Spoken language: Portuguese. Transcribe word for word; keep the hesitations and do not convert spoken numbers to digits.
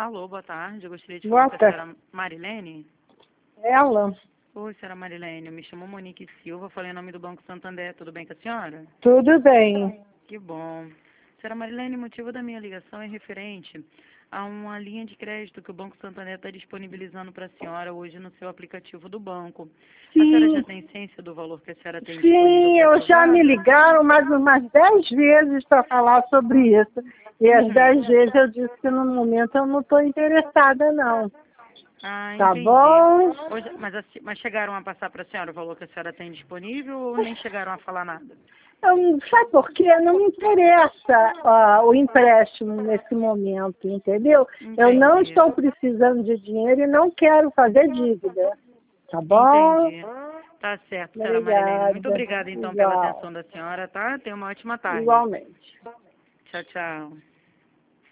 Alô, boa tarde. Eu gostaria de Boa falar com a tarde. senhora Marilene. Ela, Oi, senhora Marilene. Eu me chamo Monique Silva, falei em nome do Banco Santander. Tudo bem com a senhora? tudo bem. Que bom. Senhora Marilene, o motivo da minha ligação é referente a uma linha de crédito que o Banco Santander está disponibilizando para a senhora hoje no seu aplicativo do banco. A senhora já Sim, tem ciência do valor que a senhora tem disponível sim, para eu já me aprovado? ligaram mais umas dez vezes para falar sobre isso. E as Uhum. dez vezes eu disse que no momento eu não estou interessada, não. Ah, Tá entendi. bom? Hoje, mas, a se- mas chegaram a passar para a senhora o valor que a senhora tem disponível ou nem chegaram a falar nada? Eu, sabe por quê? Não me interessa ah, o empréstimo nesse momento, entendeu? Eu não Entendi. estou precisando de dinheiro e não quero fazer dívida. Tá bom? Entendi. Tá certo, senhora Marilene. Muito Obrigada. obrigada, então, pela Igual. atenção da senhora, tá? Tenha uma ótima tarde. Igualmente. Tchau, tchau.